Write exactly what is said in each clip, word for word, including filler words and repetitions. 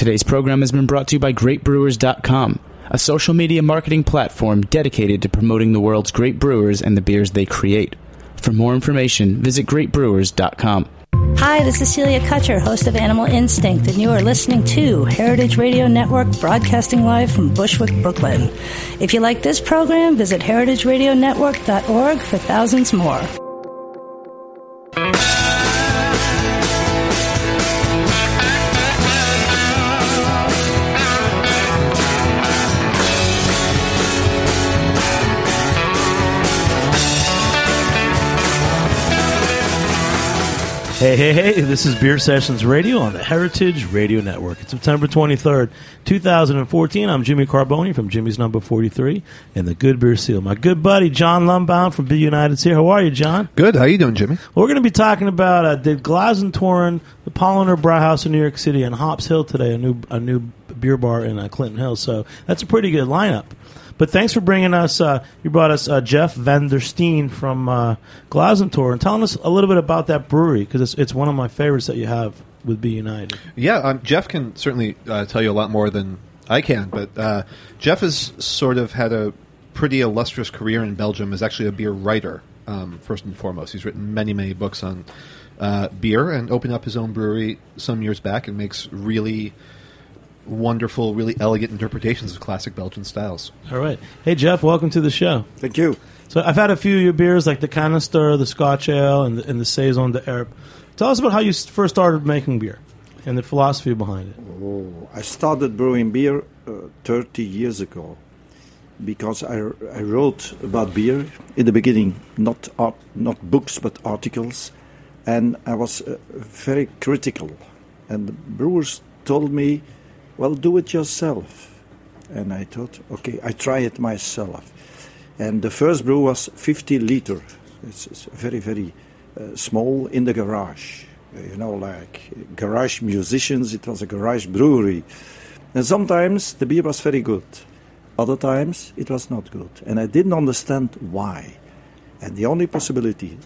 Today's program has been brought to you by great brewers dot com, a social media marketing platform dedicated to promoting the world's great brewers and the beers they create. For more information, visit great brewers dot com. Hi, this is Celia Kutcher, host of Animal Instinct, and you are listening to Heritage Radio Network, broadcasting live from Bushwick, Brooklyn. If you like this program, visit heritage radio network dot org for thousands more. Hey, hey, hey, this is Beer Sessions Radio on the Heritage Radio Network. It's September twenty-third, two thousand fourteen. I'm Jimmy Carboni from Jimmy's Number forty-three and the Good Beer Seal. My good buddy, John Lumbound from Beer United's here. How are you, John? Good. How you doing, Jimmy? Well, we're going to be talking about uh, the Glasentoren, the Polliner Brauhaus in New York City, and Hops Hill today, a new a new beer bar in uh, Clinton Hill. So that's a pretty good lineup. But thanks for bringing us, uh, you brought us uh, Jeff Van der Steen from uh, Glasentoren and telling us a little bit about that brewery, because it's, it's one of my favorites that you have with Be United. Yeah, um, Jeff can certainly uh, tell you a lot more than I can, but uh, Jeff has sort of had a pretty illustrious career in Belgium as actually a beer writer, um, first and foremost. He's written many, many books on uh, beer and opened up his own brewery some years back and makes really wonderful, really elegant interpretations of classic Belgian styles. All right. Hey, Jeff, welcome to the show. Thank you. So I've had a few of your beers, like the Canister, the Scotch Ale, and the, and the Saison de Herbe. Tell us about how you first started making beer and the philosophy behind it. Oh, I started brewing beer uh, thirty years ago because I, I wrote about beer in the beginning, not art, not books, but articles, and I was uh, very critical. And the brewers told me, well, do it yourself. And I thought, okay, I try it myself. And the first brew was fifty liter. It's, it's very, very uh, small in the garage. Uh, you know, like garage musicians, it was a garage brewery. And sometimes the beer was very good. Other times it was not good. And I didn't understand why. And the only possibility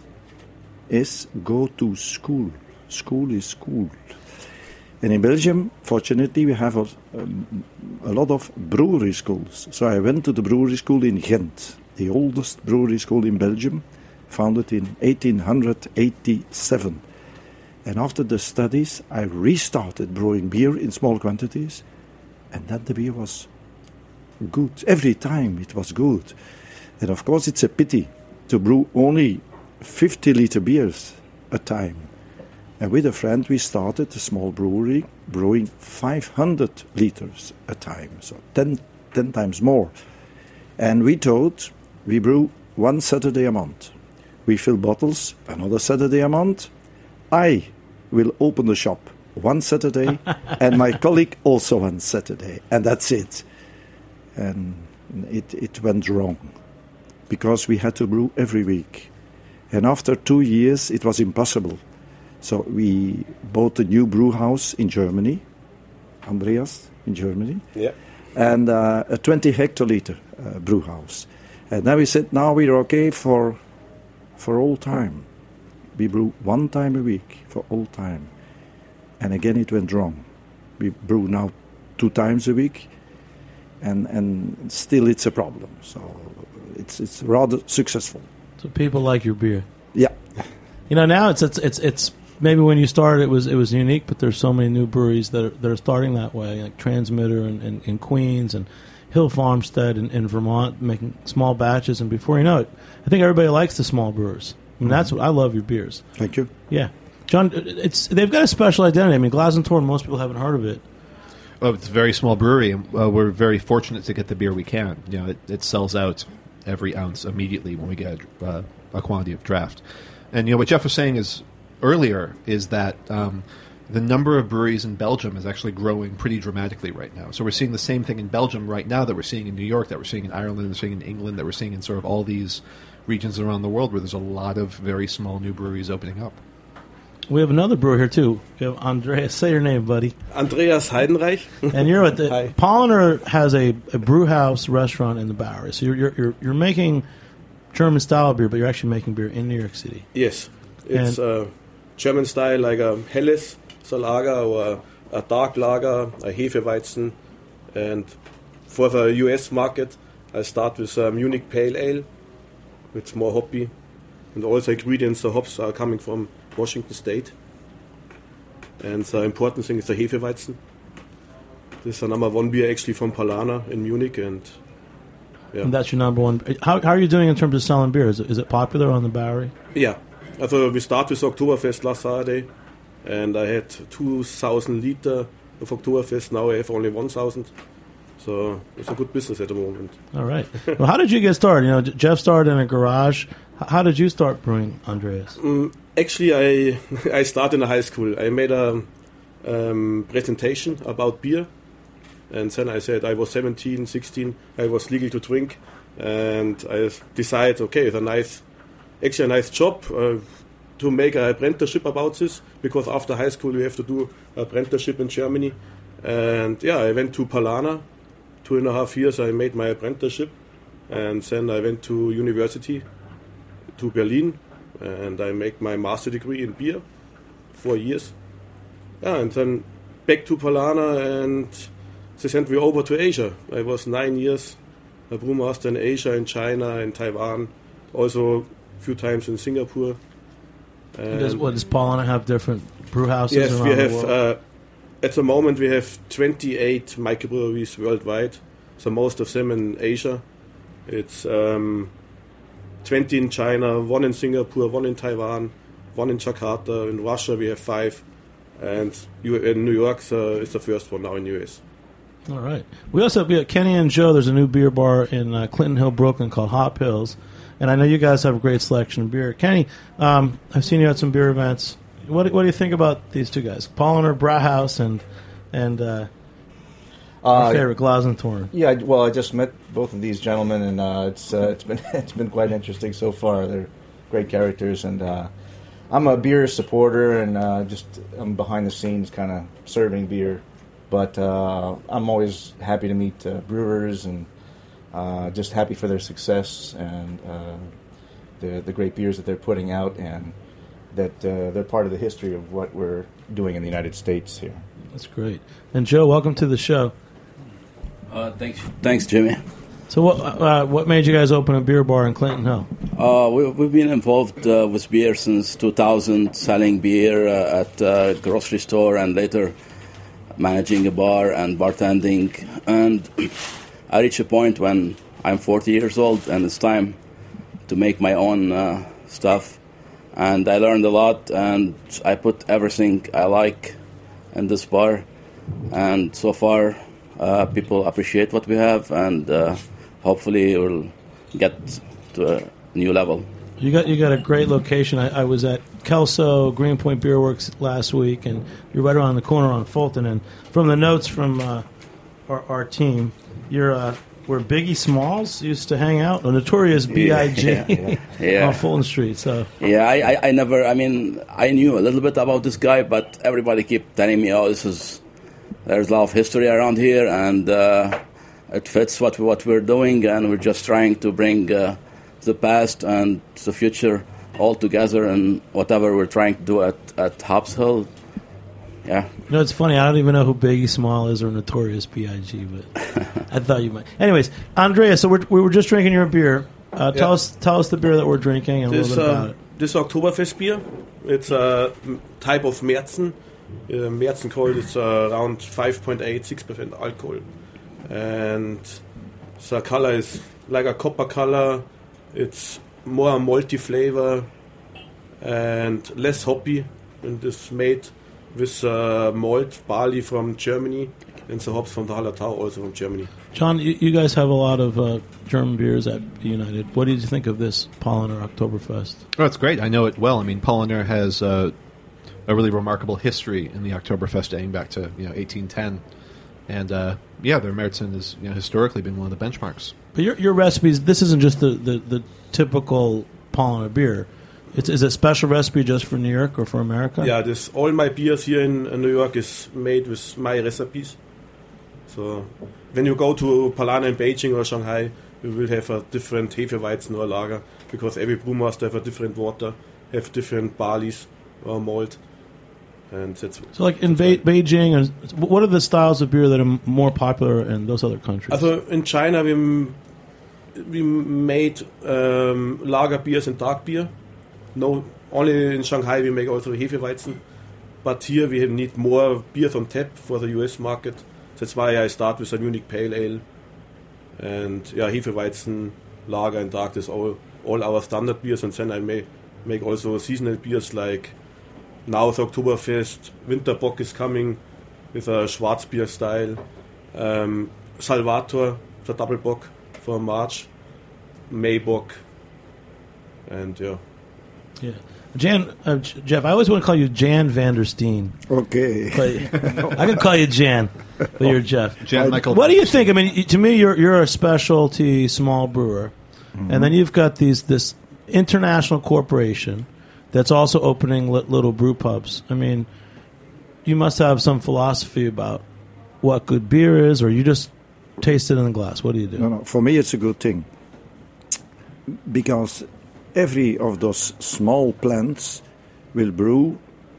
is go to school. School is school. And in Belgium, fortunately, we have a, um, a lot of brewery schools. So I went to the brewery school in Ghent, the oldest brewery school in Belgium, founded in eighteen eighty-seven. And after the studies, I restarted brewing beer in small quantities, and then the beer was good. Every time it was good. And of course, it's a pity to brew only fifty liter beers a time. And with a friend, we started a small brewery brewing five hundred liters a time, so ten, ten times more. And we thought we brew one Saturday a month. We fill bottles another Saturday a month. I will open the shop one Saturday, and my colleague also one Saturday, and that's it. And it, it went wrong, because we had to brew every week. And after two years, it was impossible. So we bought a new brew house in Germany, Andreas, in Germany, yeah. and uh, a twenty hectoliter uh, brew house. And then we said, now we're okay for for all time. We brew one time a week for all time. And again, it went wrong. We brew now two times a week, and and still it's a problem. So it's it's rather successful. So people like your beer. Yeah. You know, now it's it's it's it's maybe when you started it was it was unique, but there's so many new breweries that are that are starting that way, like Transmitter and, and, and Queens and Hill Farmstead in, in Vermont, making small batches, and before you know it, I think everybody likes the small brewers. I mean, that's what I love your beers. Thank you. Yeah, John, it's they've got a special identity. I mean, Glasentoren, most people haven't heard of it. Oh, it's a very small brewery, and uh, we're very fortunate to get the beer we can. You know, it, it sells out every ounce immediately when we get uh, a quantity of draft. And you know what Jeff was saying is earlier is that um, the number of breweries in Belgium is actually growing pretty dramatically right now. So we're seeing the same thing in Belgium right now that we're seeing in New York, that we're seeing in Ireland, that we're seeing in England, that we're seeing in sort of all these regions around the world where there's a lot of very small new breweries opening up. We have another brewer here too. We have Andreas. Say your name, buddy. Andreas Heidenreich. And you're at the Hi. Polliner has a, a brew house restaurant in the Bowery. So you're you're you're, you're making German style beer, but you're actually making beer in New York City. Yes, it's And- uh, German style, like a Helles, so lager or a dark lager, a Hefeweizen, and for the U S market, I start with a Munich Pale Ale, it's more hoppy, and all the ingredients, the hops are coming from Washington State. And the important thing is the Hefeweizen. This is the number one beer actually from Paulaner in Munich, and yeah. And that's your number one. How, how are you doing in terms of selling beer? Is it, is it popular on the Bowery? Yeah. Also, we started with Oktoberfest last Saturday, and I had two thousand liter of Oktoberfest. Now I have only one thousand. So it's a good business at the moment. All right. Well, how did you get started? You know, Jeff started in a garage. How did you start brewing, Andreas? Um, actually, I I started in high school. I made a um, presentation about beer. And then I said I was seventeen, sixteen, I was legal to drink, and I decided, okay, it's a nice, actually a nice job uh, to make an apprenticeship about this, because after high school you have to do an apprenticeship in Germany. And yeah, I went to Paulaner, two and a half years I made my apprenticeship, and then I went to university, to Berlin, and I made my master degree in beer, four years. Yeah, and then back to Paulaner, and they sent me over to Asia. I was nine years a brewmaster in Asia, in China, in Taiwan, also a few times in Singapore. And does, what, does Paulaner have different brew houses yes, around we have, the world? uh, at the moment we have twenty-eight microbreweries worldwide, so most of them in Asia. It's um, twenty in China, one in Singapore, one in Taiwan, one in Jakarta. In Russia we have five, and in New York uh, is the first one now in the U S. All right. We also have yeah, Kenny and Joe. There's a new beer bar in uh, Clinton Hill, Brooklyn called Hop Hills. And I know you guys have a great selection of beer. Kenny, um, I've seen you at some beer events. What, what do you think about these two guys? Paulaner Brauhaus and and uh, our Uh, favorite, Glasentorn. Yeah, well, I just met both of these gentlemen, and uh, it's uh, it's been it's been quite interesting so far. They're great characters, and uh, I'm a beer supporter, and uh, just I'm behind the scenes, kind of serving beer. But uh, I'm always happy to meet uh, brewers, and uh, just happy for their success and uh, the the great beers that they're putting out, and that uh, they're part of the history of what we're doing in the United States here. That's great. And Joe, welcome to the show. Uh, thanks, thanks, Jimmy. So what uh, what made you guys open a beer bar in Clinton Hill? Uh, we, we've been involved uh, with beer since two thousand, selling beer uh, at a grocery store, and later managing a bar and bartending. And I reached a point when I'm forty years old, and it's time to make my own uh, stuff. And I learned a lot, and I put everything I like in this bar. And so far, uh, people appreciate what we have, and uh, hopefully we'll get to a new level. You got you got a great location. I, I was at Kelso Greenpoint Beer Works last week, and you're right around the corner on Fulton. And from the notes from uh, our, our team, you're uh, where Biggie Smalls used to hang out, a notorious B I G Yeah, yeah, yeah. on Fulton Street. So yeah, I, I, I never. I mean, I knew a little bit about this guy, but everybody kept telling me, "Oh, this is there's a lot of history around here, and uh, it fits what what we're doing, and we're just trying to bring." Uh, the past and the future all together, and whatever we're trying to do at, at Hops Hill. Yeah. You know, it's funny, I don't even know who Biggie Small is or Notorious B I G, but I thought you might. Anyways, Andrea, so we're, we were just drinking your beer. Uh, tell Yeah. us tell us the beer that we're drinking and a This, little bit about uh, it. this Oktoberfest beer, it's a type of Märzen. Uh, Märzen cold is uh, around five point eight, six percent alcohol. And the color is like a copper color. It's more malty flavor and less hoppy, and it's made with uh, malt barley from Germany and the hops from the Hallertau, also from Germany. John, you, you guys have a lot of uh, German beers at United. What did you think of this Paulaner Oktoberfest? Oh, it's great. I know it well. I mean, Paulaner has uh, a really remarkable history in the Oktoberfest dating back to you know eighteen ten. And, uh, yeah, their Märzen has you know, historically been one of the benchmarks. But your, your recipes, this isn't just the, the, the typical Paulaner beer. It's, is it a special recipe just for New York or for America? Yeah, this all my beers here in, in New York is made with my recipes. So when you go to Paulaner in Beijing or Shanghai, you will have a different Hefeweizen or lager, because every brewmaster have a different water, have different barleys or malt. and that's So, like in Be- Beijing, and what are the styles of beer that are more popular in those other countries? Also in China we m- we made um, lager beers and dark beer. No, only in Shanghai we make also Hefeweizen, but here we need more beers on tap for the U S market. That's why I start with a Munich Pale Ale, and yeah, Hefeweizen, lager and dark is all all our standard beers, and then I may make also seasonal beers like now the Oktoberfest, Winterbock is coming with a Schwarzbier style, um, Salvator, the double bock for March, Maybock, and yeah. Yeah. Jan, uh, J- Jeff, I always want to call you Jan Vandersteen. Okay. But I can call you Jan, but you're Jeff. Jan Michael. What do you think? I mean, y- to me, you're you're a specialty small brewer, and then you've got these this international corporation that's also opening li- little brew pubs. I mean, you must have some philosophy about what good beer is, or you just taste it in the glass. What do you do? No, no. For me, it's a good thing because every of those small plants will brew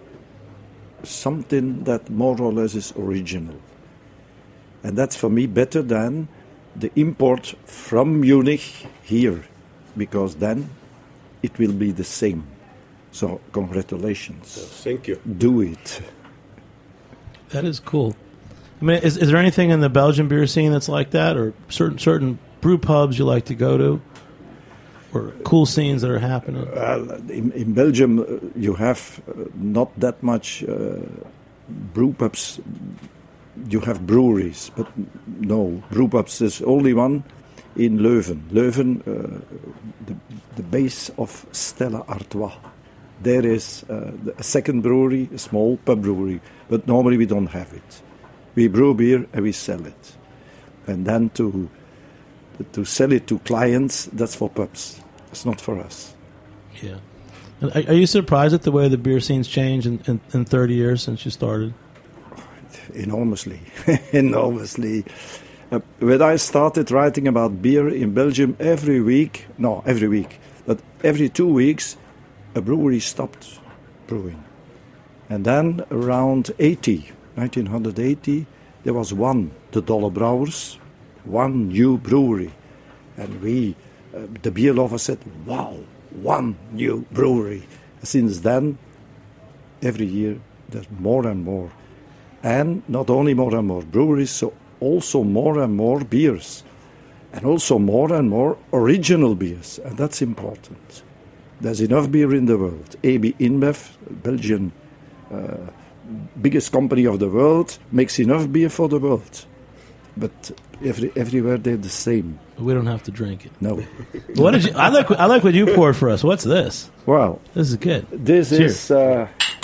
something that more or less is original, and that's for me better than the import from Munich here, because then it will be the same. So congratulations. Thank you. Do it. That is cool. I mean, is, is there anything in the Belgian beer scene that's like that, or certain certain brew pubs you like to go to, or cool scenes that are happening? Well, in, in Belgium, uh, you have uh, not that much uh, brew pubs. You have breweries, but no brew pubs. There's only one in Leuven. Leuven, uh, the, the base of Stella Artois. There is uh, a second brewery, a small pub brewery, but normally we don't have it. We brew beer and we sell it, and then to to sell it to clients, that's for pubs. It's not for us. Yeah. And are, are you surprised at the way the beer scene's changed in, in, in thirty years since you started? Enormously, enormously. Uh, when I started writing about beer in Belgium, every week, no, every week, but every two weeks, a brewery stopped brewing. And then around eighty, nineteen eighty, there was one, the Dolle Brouwers, one new brewery. And we, uh, the beer lovers said, wow, one new brewery. Since then, every year, there's more and more. And not only more and more breweries, so also more and more beers. And also more and more original beers. And that's important. There's enough beer in the world. A B InBev, Belgian uh, biggest company of the world, makes enough beer for the world. But every, everywhere they're the same. We don't have to drink it. No. What did you? I like. I like what you poured for us. What's this? Well, This is good. this Cheers. is uh,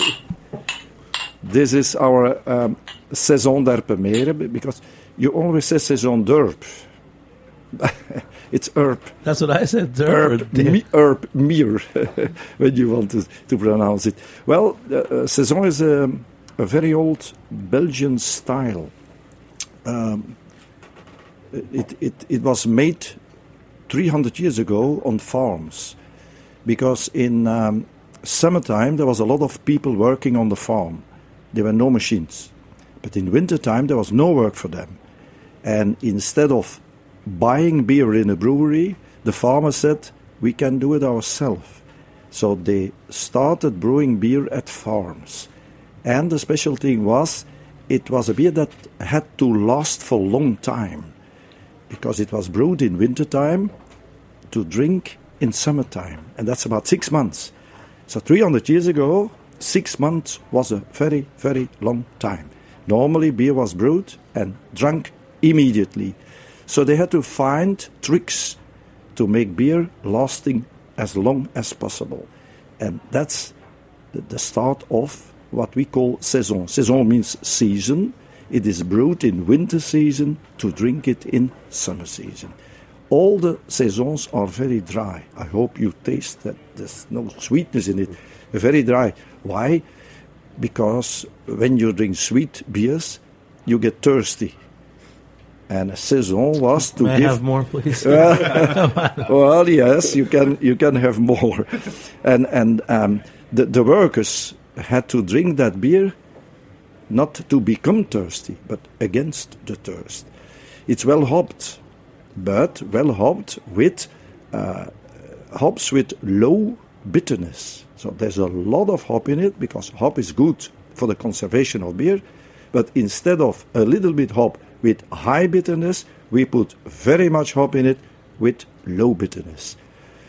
this is our um, Saison d'Herpe Mere, because you always say Saison d'Herpe. It's herb. That's what I said. Herb, me, herb, mere, when you want to, to pronounce it. Well, uh, uh, Saison is a, a very old Belgian style. Um, it, it, it was made three hundred years ago on farms, because in um, summertime there was a lot of people working on the farm. There were no machines. But in wintertime there was no work for them. And instead of buying beer in a brewery, the farmer said, we can do it ourselves. So they started brewing beer at farms. And the special thing was, it was a beer that had to last for a long time, because it was brewed in wintertime to drink in summertime. And that's about six months. So three hundred years ago, six months was a very, very long time. Normally beer was brewed and drunk immediately. So they had to find tricks to make beer lasting as long as possible. And that's the, the start of what we call saison. Saison means season. It is brewed in winter season to drink it in summer season. All the saisons are very dry. I hope you taste that there's no sweetness in it. Very dry. Why? Because when you drink sweet beers, you get thirsty. And a saison was to May give. I have more, please? Well, yes, you can. You can have more, and and um, the the workers had to drink that beer not to become thirsty, but against the thirst. It's well hopped, but well hopped with uh, hops with low bitterness. So there's a lot of hop in it because hop is good for the conservation of beer. But instead of a little bit hop with high bitterness, we put very much hop in it with low bitterness.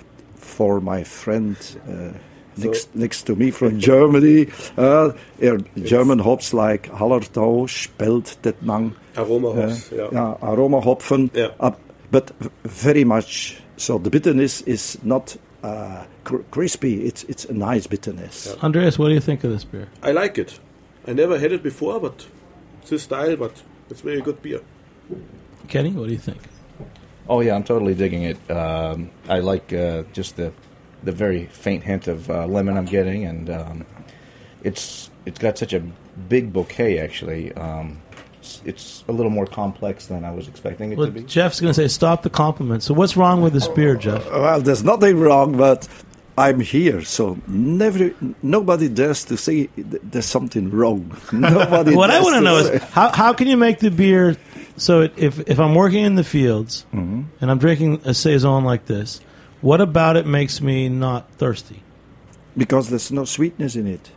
For my friend uh, next so, next to me from Germany, uh, er, German hops like Hallertau, Spelt, Tettnang. Aroma hops, uh, yeah. yeah. Aroma hopfen, yeah. uh, but very much. So the bitterness is not uh, cr- crispy, it's, it's a nice bitterness. Yeah. Andreas, what do you think of this beer? I like it. I never had it before, but this style, but it's very good beer. Kenny, what do you think? Oh yeah, I'm totally digging it. Um, I like uh, just the the very faint hint of uh, lemon I'm getting, and um, it's it's got such a big bouquet. Actually, um, it's, it's a little more complex than I was expecting it well, to be. Jeff's going to say, "Stop the compliment." So, what's wrong with this beer, Jeff? Well, there's nothing wrong, but I'm here, so never, nobody dares to say there's something wrong. Nobody. What I want to know say. is how how can you make the beer so it, if if I'm working in the fields mm-hmm. and I'm drinking a saison like this, what about it makes me not thirsty? Because there's no sweetness in it.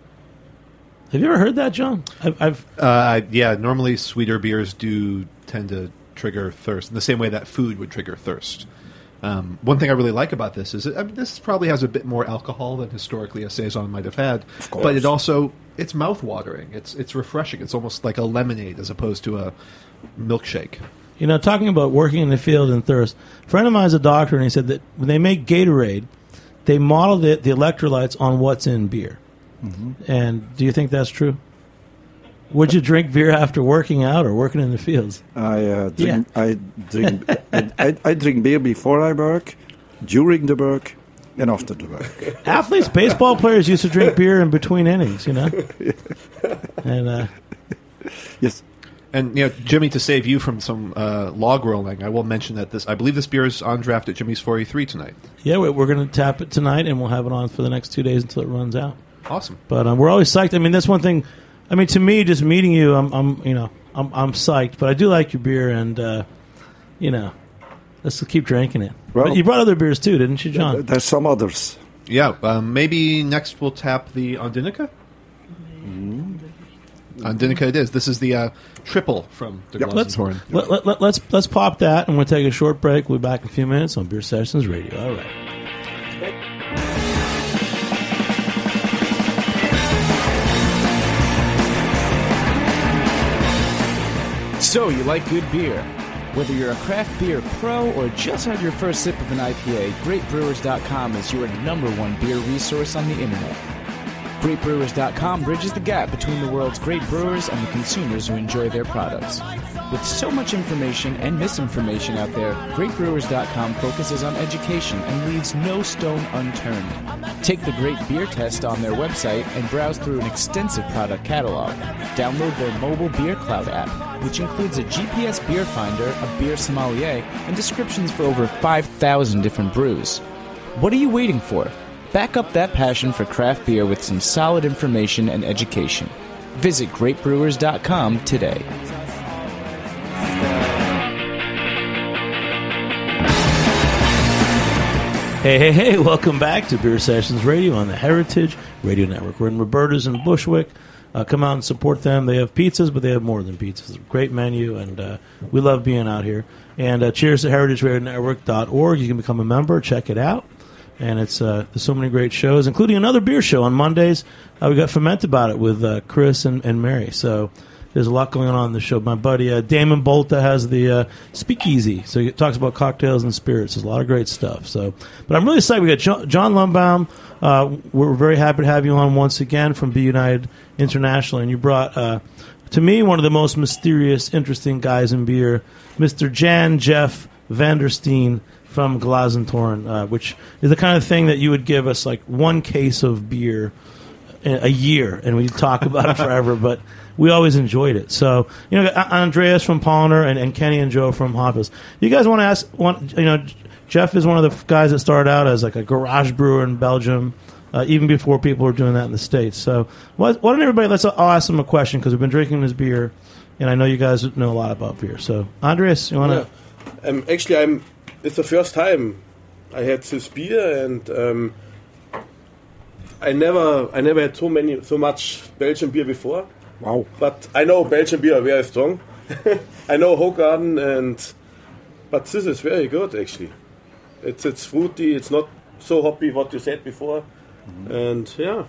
Have you ever heard that, John? I've, I've uh, yeah. Normally, sweeter beers do tend to trigger thirst in the same way that food would trigger thirst. Um, one thing I really like about this is, I mean, this probably has a bit more alcohol than historically a saison might have had, but it also it's mouth-watering. It's it's refreshing. It's almost like a lemonade as opposed to a milkshake. You know, talking about working in the field and thirst, a friend of mine is a doctor, and he said that when they make Gatorade, they model the, the electrolytes on what's in beer. Mm-hmm. And do you think that's true? Would you drink beer after working out or working in the fields? I uh, drink. Yeah. I drink. I, I, I drink beer before I work, during the work, and after the work. Athletes, baseball players used to drink beer in between innings, you know. And uh, yes. And you know, Jimmy, to save you from some uh, log rolling, I will mention that this. I believe this beer is on draft at Jimmy's four eighty-three tonight. Yeah, we're going to tap it tonight, and we'll have it on for the next two days until it runs out. Awesome. But um, we're always psyched. I mean, that's one thing. I mean, to me, just meeting you, I'm, I'm you know, I'm, I'm psyched. But I do like your beer, and uh, you know, let's keep drinking it. Well, but you brought other beers too, didn't you, John? There's some others. Yeah, um, maybe next we'll tap the Andinica. Mm. Andinica it is. This is the uh, triple from the Yep. Let's, Glasentorn. let, let, let, let's let's pop that, and we'll take a short break. We'll be back in a few minutes on Beer Sessions Radio. All right. So, you like good beer? Whether you're a craft beer pro or just had your first sip of an I P A, great brewers dot com is your number one beer resource on the internet. great brewers dot com bridges the gap between the world's great brewers and the consumers who enjoy their products. With so much information and misinformation out there, great brewers dot com focuses on education and leaves no stone unturned. Take the Great Beer Test on their website and browse through an extensive product catalog. Download their mobile Beer Cloud app, which includes a G P S beer finder, a beer sommelier, and descriptions for over five thousand different brews. What are you waiting for? Back up that passion for craft beer with some solid information and education. Visit great brewers dot com today. Hey, hey, hey, welcome back to Beer Sessions Radio on the Heritage Radio Network. We're in Roberta's in Bushwick. Uh, come out and support them. They have pizzas, but they have more than pizzas. Great menu, and uh, we love being out here. And uh, cheers to heritage radio network dot org. You can become a member. Check it out. And it's uh, there's so many great shows, including another beer show on Mondays. Uh, we got Ferment About It with uh, Chris and, and Mary. So there's a lot going on in the show. My buddy uh, Damon Bolta has the uh, Speakeasy, so he talks about cocktails and spirits. There's a lot of great stuff. So, but I'm really excited. We got John, John Lumbaum. Uh, we're very happy to have you on once again from Be United International, and you brought, uh, to me, one of the most mysterious, interesting guys in beer, Mister Jan Jeff Vandersteen from Glasentorn, uh, which is the kind of thing that you would give us like one case of beer a year, and we'd talk about it forever, but we always enjoyed it. So, you know, Andreas from Polliner and, and Kenny and Joe from Hoppus. You guys want to ask, want, you know, Jeff is one of the guys that started out as like a garage brewer in Belgium, uh, even before people were doing that in the States. So why, why don't everybody, let's, I'll ask them a question because we've been drinking this beer, and I know you guys know a lot about beer. So, Andreas, you want to? Yeah. Um, actually, I'm. It's the first time I had this beer, and um, I never, I never had so many, so much Belgian beer before. Wow! But I know Belgian beer are very strong. I know Hoegaarden, and but this is very good actually. It's it's fruity. It's not so hoppy. What you said before, mm-hmm. and yeah,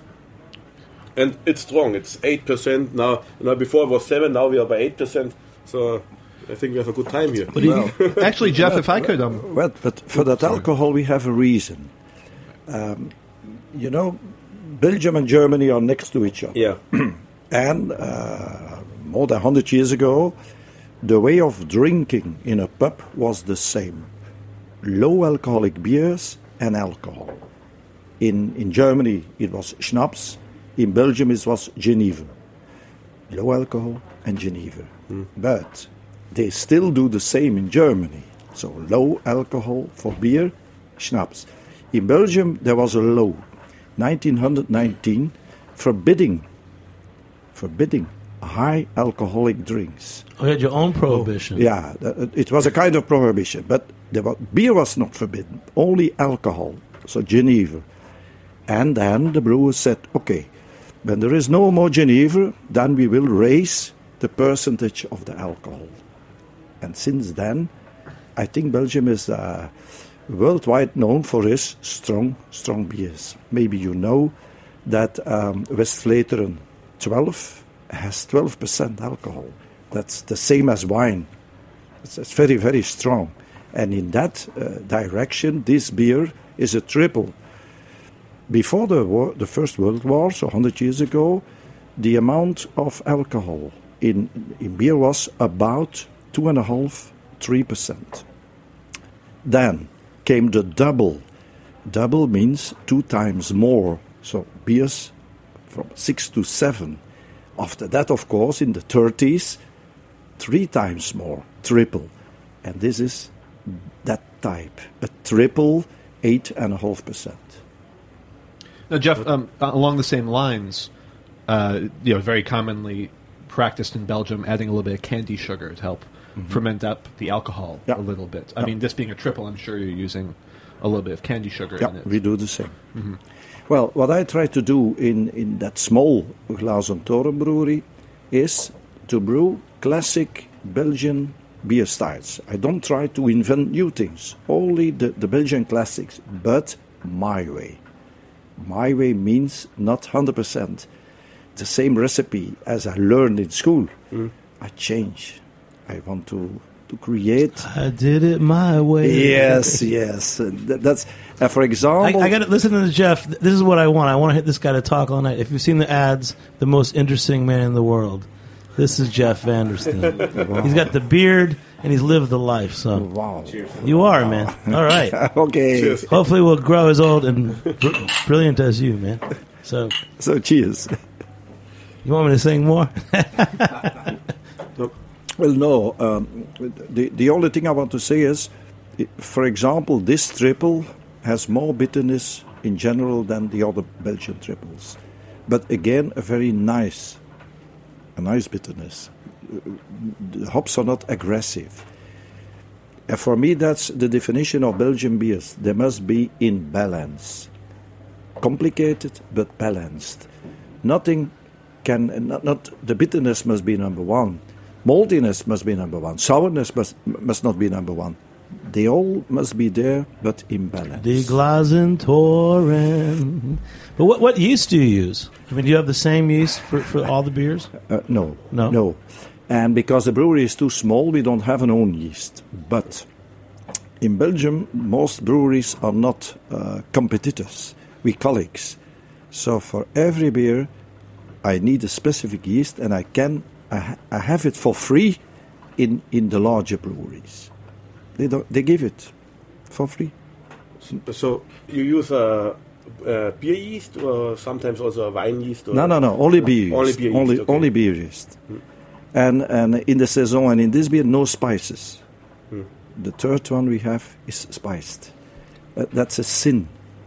and it's strong. It's eight percent now. Now before it was seven. Now we are by eight percent. So I think we have a good time here. Well, actually, Jeff, if I could, um, well, but for that alcohol we have a reason. Um, you know, Belgium and Germany are next to each other. Yeah, and uh, more than hundred years ago, the way of drinking in a pub was the same. Low alcoholic beers and alcohol. In in Germany it was schnapps, in Belgium it was Genever. Low alcohol and Genever. Mm. But they still do the same in Germany. So low alcohol for beer, schnapps. In Belgium there was a law, nineteen nineteen, forbidding, forbidding high alcoholic drinks. Oh, you had your own prohibition. Oh, yeah, it was a kind of prohibition, but there was, beer was not forbidden, only alcohol, so Genever. And then the brewers said, okay, when there is no more Genever, then we will raise the percentage of the alcohol. And since then, I think Belgium is uh, worldwide known for its strong, strong beers. Maybe you know that um, Westvleteren twelve has twelve percent alcohol. That's the same as wine. It's, it's very, very strong. And in that uh, direction, this beer is a triple. Before the war, the First World War, so one hundred years ago, the amount of alcohol in, in beer was about two and a half, three percent. Then came the double. Double means two times more. So beers from six to seven. After that, of course, in the thirties, three times more, triple. And this is that type, a triple, eight and a half percent. Now, Jeff, um, along the same lines, uh, you know, very commonly practiced in Belgium, adding a little bit of candy sugar to help mm-hmm. ferment up the alcohol yeah. a little bit. I yeah. mean, this being a triple, I'm sure you're using a little bit of candy sugar yeah, in it. We do the same. Mm-hmm. Well, what I try to do in, in that small Glazen Toren brewery is to brew classic Belgian beer styles. I don't try to invent new things, only the, the Belgian classics, but my way. My way means not one hundred percent the same recipe as I learned in school. Mm. I change. I want to... to create. I did it my way. Yes, yes. That, that's uh, for example. I, I got to listen to Jeff. This is what I want. I want to hit this guy to talk all night. If you've seen the ads, the most interesting man in the world. This is Jeff Vandersteen. Wow. He's got the beard and he's lived the life. So wow, you are, man. All right. Okay. Cheers. Hopefully, we'll grow as old and br- brilliant as you, man. So, so cheers. You want me to sing more? Well, no. Um, the the only thing I want to say is, for example, this triple has more bitterness in general than the other Belgian triples, but again, a very nice, a nice bitterness. The hops are not aggressive. And for me, that's the definition of Belgian beers. They must be in balance, complicated but balanced. Nothing can not, not the bitterness must be number one. Maltiness must be number one. Sourness must must not be number one. They all must be there, but in balance. Die Glazen Toren. But what what yeast do you use? I mean, do you have the same yeast for, for all the beers? Uh, no, no, no. And because the brewery is too small, we don't have an own yeast. But in Belgium, most breweries are not uh, competitors. We colleagues. So for every beer, I need a specific yeast, and I can. I, I have it for free in, in the larger breweries. They don't, they give it for free. So you use a, a beer yeast or sometimes also a wine yeast? Or No, no, no. Only beer yeast. Only beer yeast. Only, Okay. only beer yeast. Hmm. And and in the saison and in this beer, no spices. Hmm. The third one we have is spiced. Uh, that's a sin.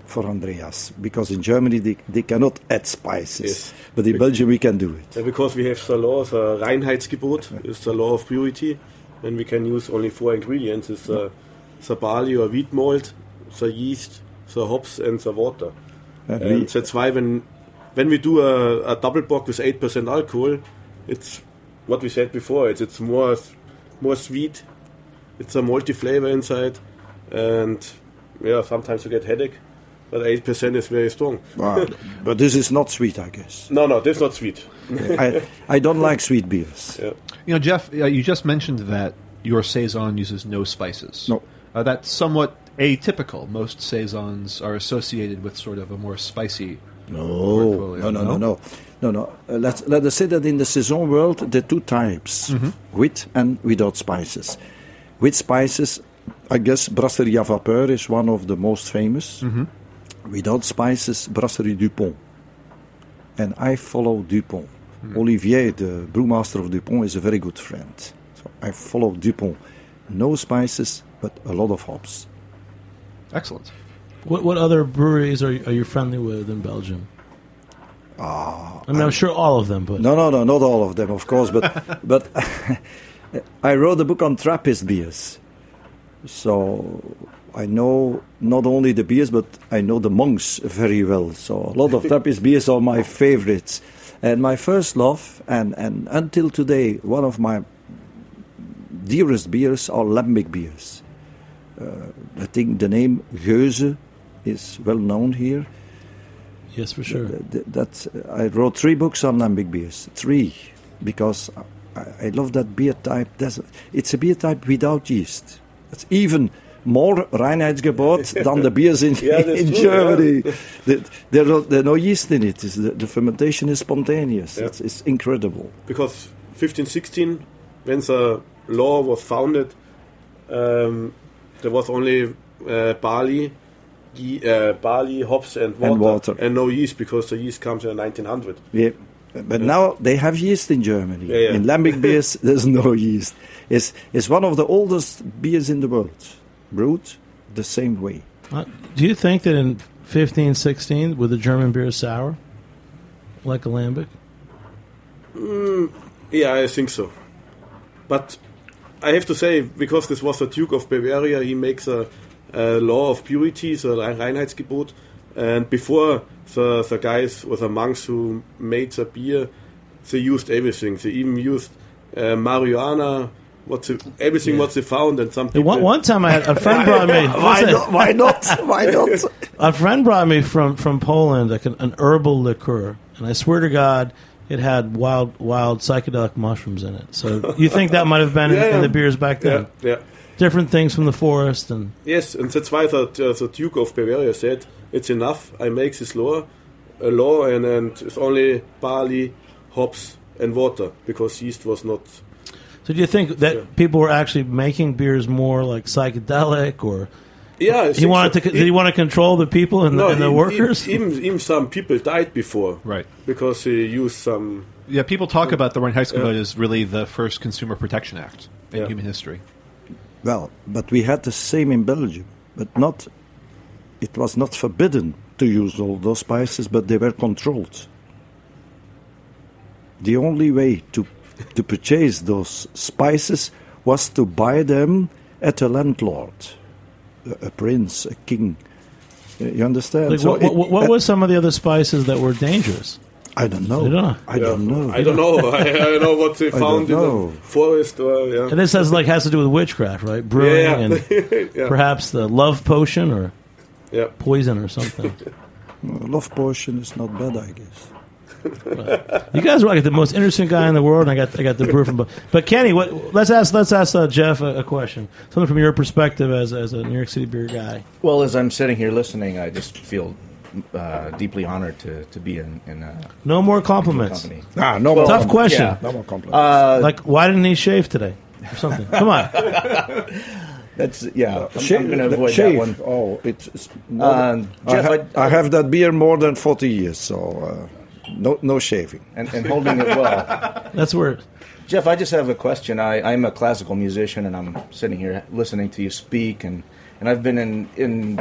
for Andreas, because in Germany they, they cannot add spices, Yes. but in Belgium we can do it. Uh, because we have the law, the Reinheitsgebot, is the law of purity, and we can use only four ingredients: it's uh, the barley or wheat malt, the yeast, the hops, and the water. And And we- that's why when when we do a, a double bock with eight percent alcohol, it's what we said before. It's it's more more sweet. It's a multi flavor inside, and yeah, sometimes you get headache, but eight percent is very strong. Wow. But this is not sweet, I guess. No, no, this is not sweet. I, I don't like sweet beers. Yeah. You know, Jeff, uh, you just mentioned that your saison uses no spices. No. Uh, that's somewhat atypical. Most saisons are associated with sort of a more spicy. No, portfolio, no, no, no? no, no, no, no. Uh, let's let us say that in the saison world, there are two types: with and without spices. With spices, I guess Brasserie à Vapeur is one of the most famous. Without spices, Brasserie Dupont. And I follow Dupont. Olivier, the brewmaster of Dupont, is a very good friend. So I follow Dupont. No spices, but a lot of hops. Excellent. What what other breweries are you, are you friendly with in Belgium? Ah, I mean, I'm sure all of them, but No, no, no, not all of them, of course, but but I wrote a book on Trappist beers, so I know not only the beers, but I know the monks very well. So a lot of Trappist beers are my favorites, and my first love, and and until today, one of my dearest beers are lambic beers. Uh, I think the name Geuze is well known here. yes, for sure. Th- th- That's, I wrote three books on lambic beers. Three, because I, I love that beer type. That's, it's a beer type without yeast. It's even more Reinheitsgebot than the beers in, Yeah, that's in true, Germany. The- there are there are no yeast in it. It's the, the fermentation is spontaneous. Yeah. It's, it's incredible. Because fifteen sixteen, when the law was founded, um, there was only uh, barley, ye- uh, barley, hops, and water, And water. and no yeast, because the yeast comes in nineteen hundred. Yeah. But now they have yeast in Germany. Yeah, yeah. In lambic beers, there's no yeast. It's, it's one of the oldest beers in the world, brewed the same way. Uh, do you think that in fifteen, sixteen, were the German beers sour, like a lambic? Yeah, I think so. But I have to say, because this was the Duke of Bavaria, he makes a, a law of purity, the Reinheitsgebot. And before the, the guys or the monks who made the beer, they used everything. They even used uh, marijuana, what they, everything Yeah. what they found, and some Hey, people. One, one time, I had a friend brought me. Why listen, not? Why not? Why not? A friend brought me from, from Poland like an, an herbal liqueur, and I swear to God, it had wild wild psychedelic mushrooms in it. So you think that might have been in, Yeah, in the yeah. beers back Yeah, then? yeah. Different things from the forest, and Yes, and that's why the, uh, the Duke of Bavaria said, it's enough, I make this law, a law, and, and it's only barley, hops, and water, because yeast was not... so do you think that Yeah. people were actually making beers more like psychedelic, or Yeah, I he think wanted so. to? Did he want to control the people and, No, the, and the even- workers? Even, even some people died before. Right. Because they used some... Yeah, people talk about the Reinheitsgebot Yeah. as really the first Consumer Protection Act in Yeah. human history. Well, but we had the same in Belgium, but not. It was not forbidden to use all those spices, but they were controlled. The only way to to purchase those spices was to buy them at a landlord, a, a prince, a king. Uh, You understand? Like, So what, it- what, what was some of the other spices that were dangerous? I don't know. You don't know? I don't Yeah, know. I don't know. I, I don't know what they I found in don't know. the forest. Or, yeah. And this has like has to do with witchcraft, right? Brewing yeah, and yeah. perhaps the love potion or yeah. poison or something. Love potion is not bad, I guess. You guys are like the most interesting guy in the world, and I got I got the brew from. But Kenny, what? Let's ask let's ask uh, Jeff a, a question. Something from your perspective as as a New York City beer guy. Well, as I'm sitting here listening, I just feel uh, deeply honored to, to be in, in a No more compliments. company. Ah, no Well, more. Tough question. yeah. No more compliments. Uh, Like, why didn't he shave today or something? Come on. that's yeah. I'm, Shave- I'm going to avoid shave. that one. Oh, it's. it's Uh, I, Jeff, ha- I, I have that beer more than forty years, so uh, no, no shaving. and, and holding it well. That's where. Jeff, I just have a question. I, I'm a classical musician, and I'm sitting here listening to you speak, and, and I've been in, in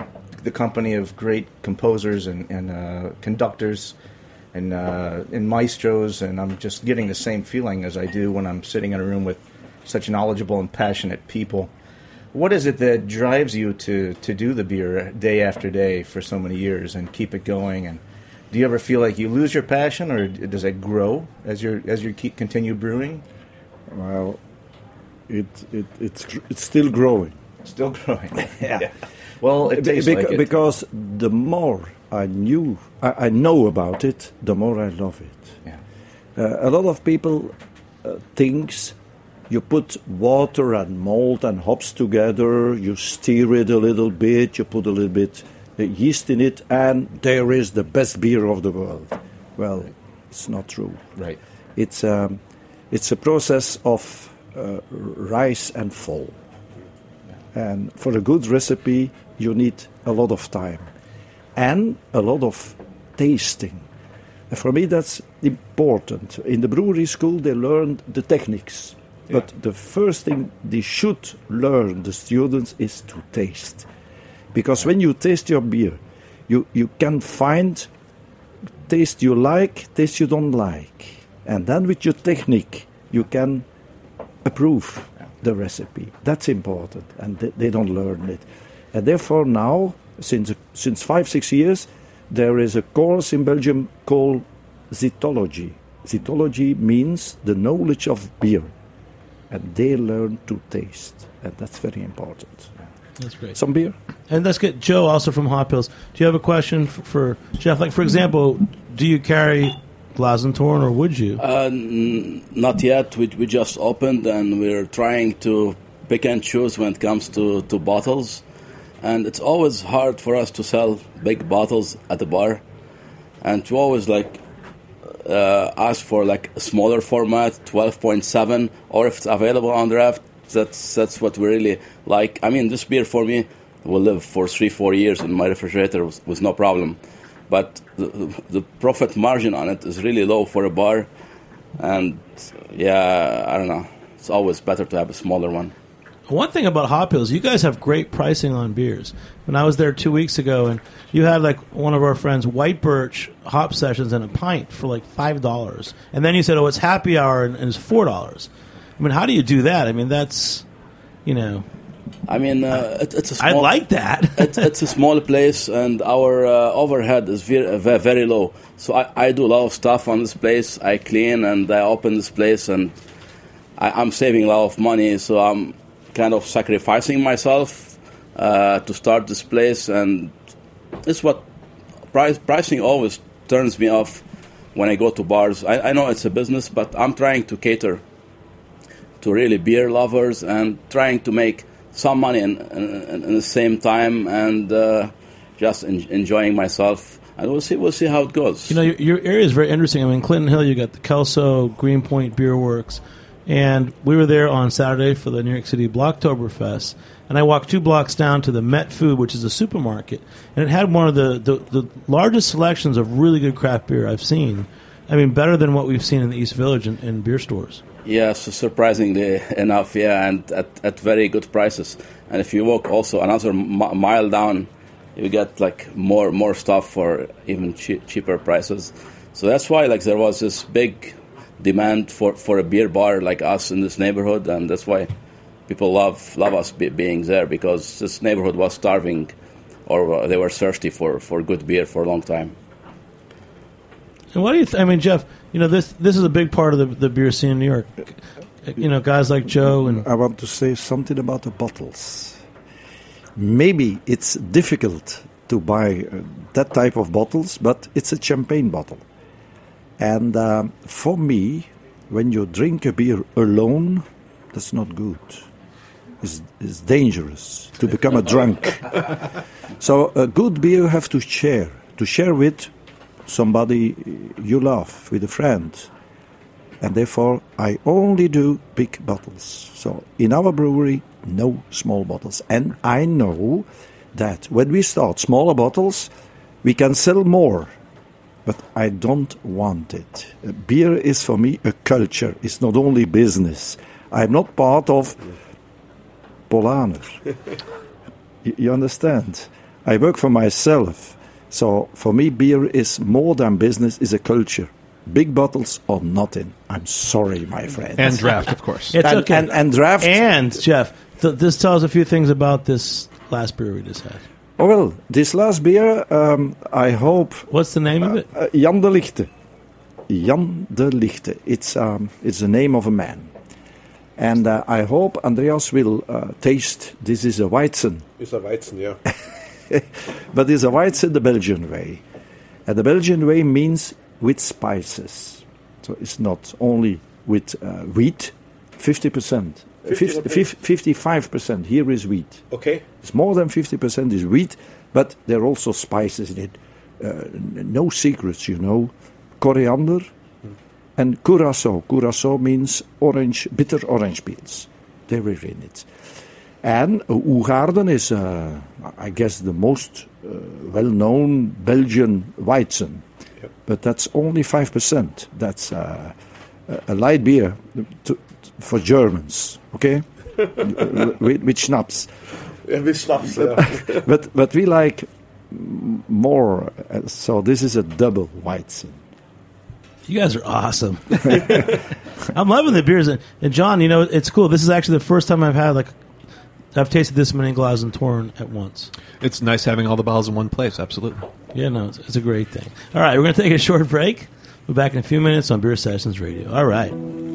the company of great composers and, and uh, conductors and, uh, and maestros, and I'm just getting the same feeling as I do when I'm sitting in a room with such knowledgeable and passionate people. What is it that drives you to, to do the beer day after day for so many years and keep it going? And do you ever feel like you lose your passion, or does it grow as you as you keep continue brewing? Well, it, it it's it's still growing. Still growing. Yeah. Yeah. Well, it tastes Be- like it. because the more I knew, I, I know about it, the more I love it. Yeah. Uh, a lot of people uh, thinks you put water and malt and hops together, you stir it a little bit, you put a little bit uh, yeast in it, and there is the best beer of the world. Well, it's not true. Right. It's um, it's a process of uh, rise and fall. And for a good recipe, you need a lot of time and a lot of tasting. And for me, that's important. In the brewery school, they learned the techniques. Yeah. But the first thing they should learn, the students, is to taste. Because when you taste your beer, you, you can find taste you like, taste you don't like. And then with your technique, you can approve the recipe. That's important, and they, they don't learn it. And therefore now, since since five, six years, there is a course in Belgium called Zytology. Zytology means the knowledge of beer. And they learn to taste, and that's very important. That's great. Some beer? And let's get Joe, also from Hop Hills. Do you have a question for, for Jeff? Like, for example, do you carry Glasentorn, or would you? Uh, n- not yet. We, we just opened, and we're trying to pick and choose when it comes to, to bottles. And it's always hard for us to sell big bottles at the bar. And to always, like, uh, ask for, like, a smaller format, twelve point seven, or if it's available on draft, that's that's what we really like. I mean, this beer for me will live for three, four years in my refrigerator with, with no problem. But the, the profit margin on it is really low for a bar. And, yeah, I don't know. It's always better to have a smaller one. One thing about Hop Hills, you guys have great pricing on beers. When I was there two weeks ago, and you had, like, one of our friends, White Birch hop sessions and a pint for, like, five dollars. And then you said, oh, it's happy hour, and, and it's four dollars. I mean, how do you do that? I mean, that's, you know... I mean, uh, it, it's a small... I like that. it's, it's a small place, and our uh, overhead is very, very low. So I, I do a lot of stuff on this place. I clean, and I open this place, and I, I'm saving a lot of money, so I'm kind of sacrificing myself uh, to start this place, and it's what price, pricing always turns me off when I go to bars. I, I know it's a business, but I'm trying to cater to really beer lovers and trying to make some money in, in, in the same time, and uh, just en- enjoying myself. And we'll see. We'll see how it goes. You know, your, your area is very interesting. I mean, Clinton Hill, you got the Kelso, Greenpoint Beer Works. And we were there on Saturday for the New York City Blocktoberfest. And I walked two blocks down to the Met Food, which is a supermarket. And it had one of the, the, the largest selections of really good craft beer I've seen. I mean, better than what we've seen in the East Village in, in beer stores. Yes, surprisingly enough, yeah, and at, at very good prices. And if you walk also another m- mile down, you get, like, more more stuff for even che- cheaper prices. So that's why, like, there was this big demand for, for a beer bar like us in this neighborhood, and that's why people love love us be, being there, because this neighborhood was starving, or they were thirsty for, for good beer for a long time. And what do you? Th- I mean, Jeff, you know, this this is a big part of the, the beer scene in New York. You know, guys like Joe and... I want to say something about the bottles. Maybe it's difficult to buy uh, that type of bottles, but it's a champagne bottle. And um, for me, when you drink a beer alone, that's not good. It's, it's dangerous to become a drunk. So a good beer you have to share, to share with somebody you love, with a friend. And therefore, I only do big bottles. So in our brewery, no small bottles. And I know that when we start smaller bottles, we can sell more. But I don't want it. Uh, beer is for me a culture. It's not only business. I'm not part of Polaner. you, you understand? I work for myself. So for me, beer is more than business, is a culture. Big bottles or nothing. I'm sorry, my friend. And draft, of course. It's and, okay. And, and draft. And, Jeff, th- this tells a few things about this last beer we just had. Oh, well, this last beer, um, I hope... What's the name uh, of it? Uh, Jan de Lichte. Jan de Lichte. It's, um, it's the name of a man. And uh, I hope Andreas will uh, taste. This is a Weizen. It's a Weizen, yeah. But it's a Weizen the Belgian way. And the Belgian way means with spices. So it's not only with uh, wheat, fifty percent. fifty, fifty, fifty-five percent here is wheat. Okay. It's more than fifty percent is wheat, but there are also spices in it. Uh, no secrets, you know. Coriander mm. and curacao. Curacao means orange, bitter orange peels. They were in it. And uh, Hoegaarden is, uh, I guess, the most uh, well-known Belgian Weizen. Yep. But that's only five percent. That's uh, a light beer to, for Germans, okay? with, with schnapps. Yeah, with schnapps, yeah. but, but we like more, uh, so this is a double Weizen. You guys are awesome. I'm loving the beers. And, and John, you know, it's cool. This is actually the first time I've had, like, I've tasted this many Glazentouren at once. It's nice having all the bottles in one place, absolutely. Yeah, no, it's, it's a great thing. All right, we're going to take a short break. We'll be back in a few minutes on Beer Sessions Radio. All right.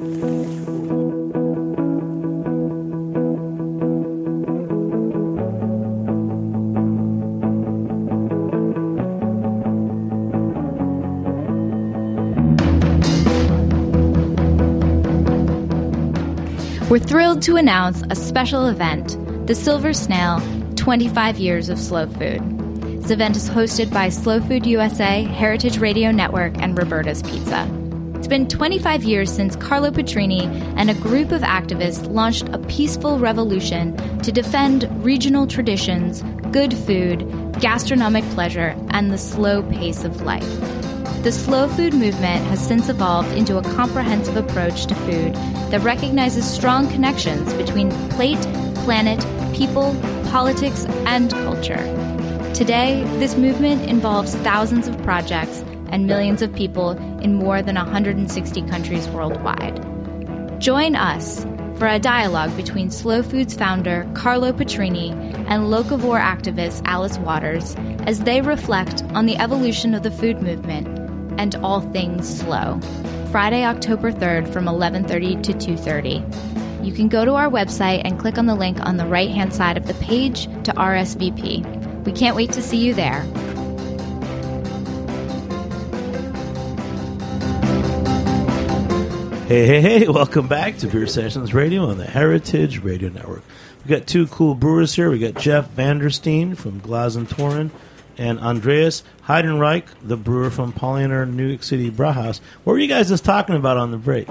We're thrilled to announce a special event, the Silver Snail, twenty-five Years of Slow Food. This event is hosted by Slow Food U S A, Heritage Radio Network, and Roberta's Pizza. It's been twenty-five years since Carlo Petrini and a group of activists launched a peaceful revolution to defend regional traditions, good food, gastronomic pleasure, and the slow pace of life. The slow food movement has since evolved into a comprehensive approach to food that recognizes strong connections between plate, planet, people, politics, and culture. Today, this movement involves thousands of projects and millions of people in more than one hundred sixty countries worldwide. Join us for a dialogue between Slow Food's founder, Carlo Petrini, and locavore activist Alice Waters as they reflect on the evolution of the food movement and all things slow. Friday, October third from eleven thirty to two thirty. You can go to our website and click on the link on the right-hand side of the page to R S V P. We can't wait to see you there. Hey, hey, hey, welcome back to Beer Sessions Radio on the Heritage Radio Network. We've got two cool brewers here. We got Jeff Vandersteen from Glazentouren and Andreas Heidenreich, the brewer from Paulaner New York City Brauhaus. What were you guys just talking about on the break?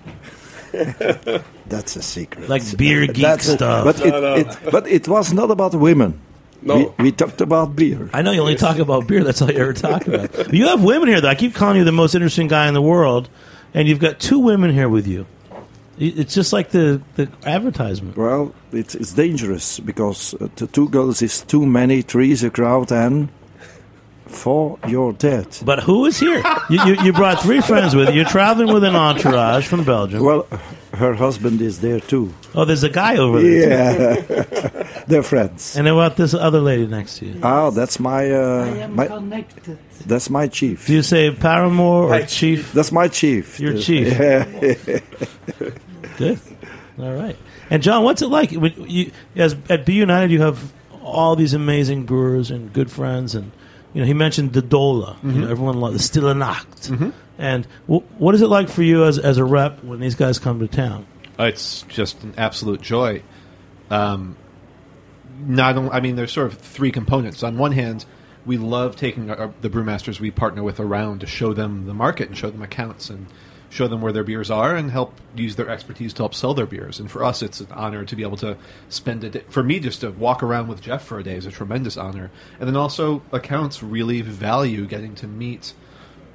That's a secret. Like beer geek That's stuff. A, but, it, it, but it was not about women. No. We, we talked about beer. I know you only yes. talk about beer. That's all you ever talk about. But you have women here, though. I keep calling you the most interesting guy in the world, and you've got two women here with you. It's just like the, the advertisement. Well, it's, it's dangerous because uh, the two girls is too many, three is a crowd, and four, you're dead. But who is here? you, you, you brought three friends with you. You're traveling with an entourage from Belgium. Well, her husband is there too. Oh, there's a guy over there. Yeah, they're friends. And about this other lady next to you? Oh, that's my. Uh, I am my, connected. That's my chief. Do you say paramour or chief? That's my chief. Your chief. Yeah. Good. All right. And John, what's it like? When you, as at Be United, you have all these amazing brewers and good friends, and you know he mentioned the Dola. Mm-hmm. You know, everyone loves the Stille Nacht. Mm-hmm. And w- what is it like for you as as a rep when these guys come to town? It's just an absolute joy. Um, not, only, I mean, there's sort of three components. On one hand, we love taking our, the brewmasters we partner with around to show them the market and show them accounts and show them where their beers are and help use their expertise to help sell their beers. And for us, it's an honor to be able to spend a day. For me, just to walk around with Jeff for a day is a tremendous honor. And then also, accounts really value getting to meet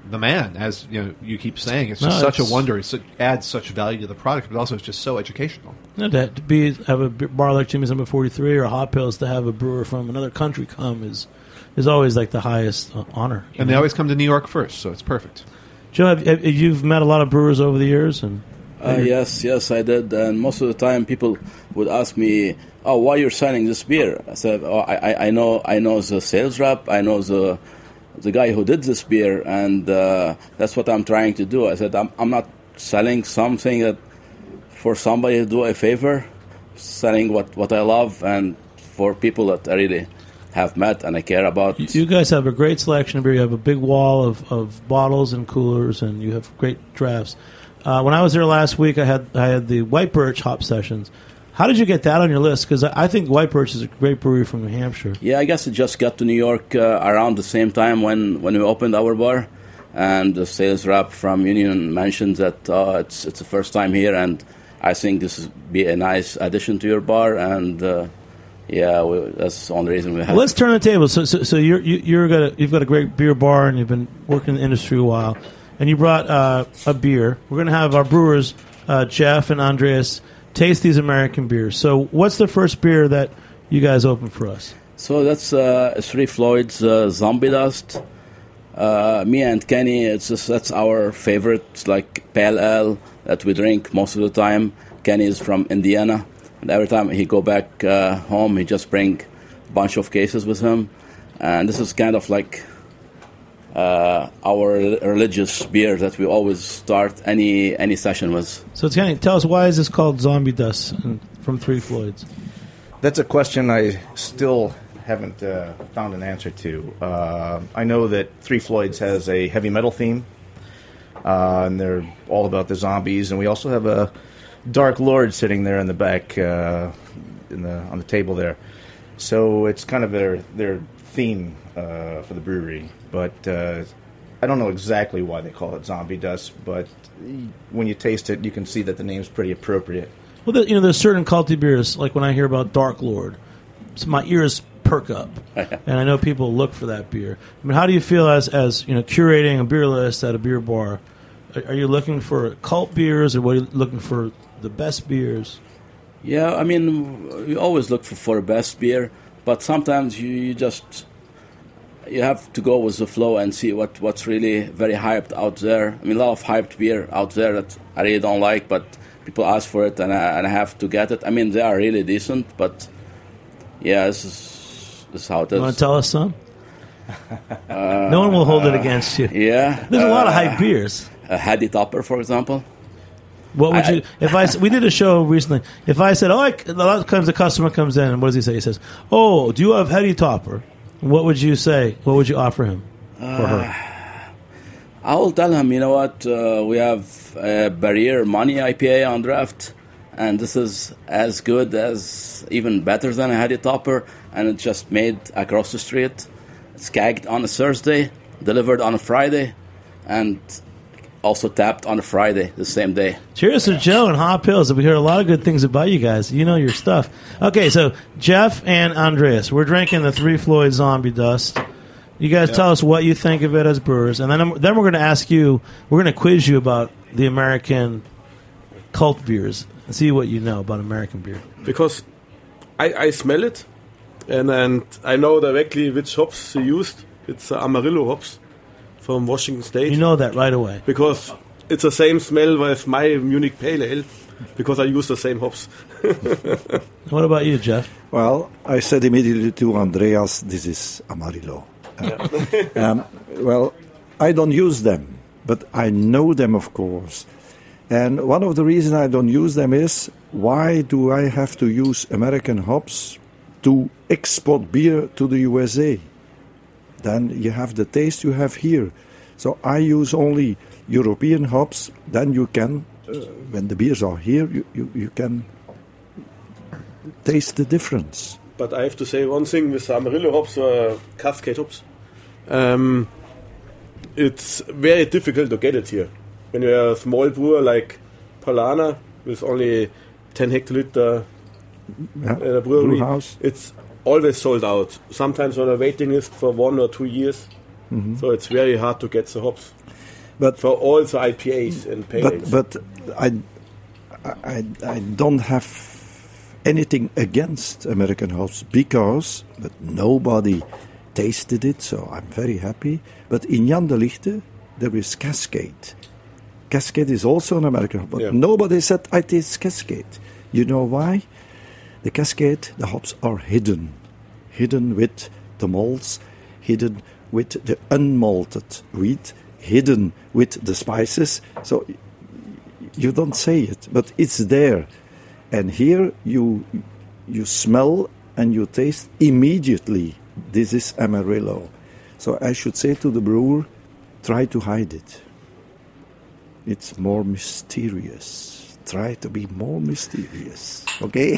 the man, as you know, you keep saying. It's No, just such it's- a wonder. It adds such value to the product, but also it's just so educational. No, to, to be have a bar like Jimmy's Number forty-three or Hop Hills, to have a brewer from another country come is is always like the highest uh, honor. And they always come to New York first, so it's perfect. Joe, have, have, you've met a lot of brewers over the years, and Uh, yes, yes, I did. And most of the time, people would ask me, "Oh, why you're selling this beer?" I said, "Oh, I, I know, I know the sales rep. I know the the guy who did this beer, and uh, that's what I'm trying to do." I said, "I'm, I'm not selling something that for somebody to do a favor. Selling what, what I love, and for people that I really have met and I care about." you, you guys have a great selection of beer. You have a big wall of, of bottles and coolers, and you have great drafts. Uh, when I was there last week, I had I had the White Birch hop sessions. How did you get that on your list? Because I, I think White Birch is a great brewery from New Hampshire. Yeah, I guess it just got to New York uh, around the same time when, when we opened our bar, and the sales rep from Union mentioned that uh, it's it's the first time here, and I think this would be a nice addition to your bar, and uh, yeah, we, that's the only reason we have. Well, let's turn the table. So, so, so you're you, you're got a, you've got a great beer bar, and you've been working in the industry a while, and you brought uh, a beer. We're going to have our brewers, uh, Jeff and Andreas, taste these American beers. So, what's the first beer that you guys opened for us? So that's uh, Three Floyd's uh, Zombie Dust. Uh, me and Kenny, it's just, that's our favorite, like pale ale that we drink most of the time. Kenny is from Indiana, and every time he go back uh, home, he just bring a bunch of cases with him. And this is kind of like uh, our religious beer that we always start any any session with. So, Kenny, tell us, why is this called Zombie Dust and, from Three Floyds? That's a question I still haven't uh, found an answer to. Uh, I know that Three Floyds has a heavy metal theme, uh, and they're all about the zombies. And we also have a Dark Lord sitting there in the back, uh, in the on the table there. So it's kind of their their theme uh, for the brewery. But uh, I don't know exactly why they call it Zombie Dust. But when you taste it, you can see that the name's pretty appropriate. Well, the, you know, there's certain culty beers, like when I hear about Dark Lord, so my ears perk up, and I know people look for that beer. I mean, how do you feel as, as you know, curating a beer list at a beer bar? Are, are you looking for cult beers, or what are you looking for the best beers? Yeah, I mean, we always look for, for the best beer, but sometimes you, you just you have to go with the flow and see what, what's really very hyped out there. I mean, a lot of hyped beer out there that I really don't like, but people ask for it, and I, and I have to get it. I mean, they are really decent, but yeah, this is, this is how it is. You want to tell us some? Uh, no one will hold it against you. Yeah. There's a lot of uh, hype beers. A Heady Topper, for example. What would I, you, if I, we did a show recently, if I said, oh, I, a lot of times the customer comes in, and what does he say? He says, oh, do you have Heady Topper? What would you say? What would you offer him or her? Uh, I will tell him, you know what, uh, we have a Barrier Money I P A on draft, and this is as good as, even better than a Heady Topper, and it's just made across the street. It's kegged on a Thursday, delivered on a Friday, and also tapped on a Friday, the same day. Cheers to Joe and Hop Hills. We hear a lot of good things about you guys. You know your stuff. Okay, so Jeff and Andreas, we're drinking the Three Floyd Zombie Dust. You guys Yep. tell us what you think of it as brewers, and then I'm, then we're going to ask you, we're going to quiz you about the American cult beers and see what you know about American beer. Because I, I smell it, and, and I know directly which hops they used. It's uh, Amarillo hops from Washington State. You know that right away. Because it's the same smell as my Munich Pale Ale, because I use the same hops. What about you, Jeff? Well, I said immediately to Andreas, this is Amarillo. Uh, um, well, I don't use them, but I know them, of course. And one of the reasons I don't use them is, why do I have to use American hops to export beer to the U S A? Then you have the taste you have here. So I use only European hops. Then you can, uh, when the beers are here, you, you, you can taste the difference. But I have to say one thing with Amarillo hops or Cascade hops. Um, it's very difficult to get it here. When you're a small brewer like Paulana with only ten hectoliter Yeah, in a brewery, brew house. it's always sold out. Sometimes on a waiting list for one or two years. Mm-hmm. So it's very hard to get the hops. But for all the I P As and pale but ales. but I, I I don't have anything against American hops because but nobody tasted it, so I'm very happy. But in Jan de Lichte there is Cascade. Cascade is also an American hop, but Yeah. nobody said I taste Cascade. You know why? The Cascade, the hops are hidden, hidden with the malts, hidden with the unmalted wheat, hidden with the spices. So y- you don't say it, but it's there. And here you you smell and you taste immediately. This is Amarillo. So I should say to the brewer, try to hide it. It's more mysterious. Try to be more mysterious. Okay?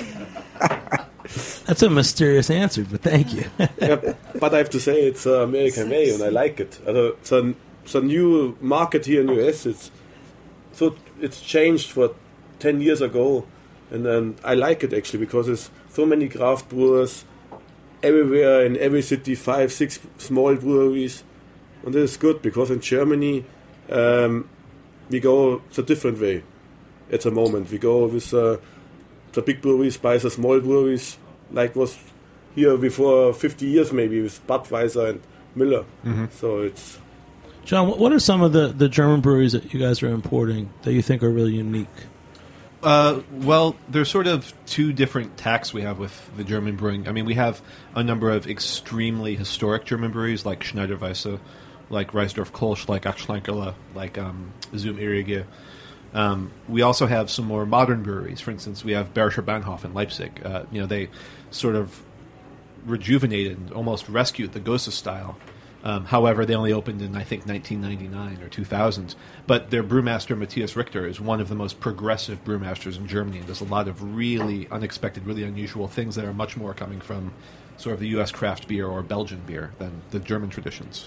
That's a mysterious answer, but thank you. Yeah, but I have to say it's uh, American way, and I like it. Uh, it's, a, it's a new market here in the U S. It's so it's changed for ten years ago, and then I like it actually because there's so many craft brewers everywhere in every city, five, six small breweries, and this is good because in Germany um, we go the different way. At the moment, we go with uh, the big breweries by the small breweries, like was here before fifty years maybe with Budweiser and Miller. Mm-hmm. So it's John, what- what are some of the, the German breweries that you guys are importing that you think are really unique? Uh, well, there's sort of two different tacks we have with the German brewing. I mean, we have a number of extremely historic German breweries like Schneiderweisse, like Reisdorf Kolsch, like Achschleinkele, like um, Zoom Irrige. Um, we also have some more modern breweries. For instance, we have Bayerischer Bahnhof in Leipzig. Uh, you know, they sort of rejuvenated and almost rescued the Gose style. Um, however, they only opened in, I think, nineteen ninety-nine or two thousand. But their brewmaster, Matthias Richter, is one of the most progressive brewmasters in Germany and does a lot of really unexpected, really unusual things that are much more coming from sort of the U S craft beer or Belgian beer than the German traditions.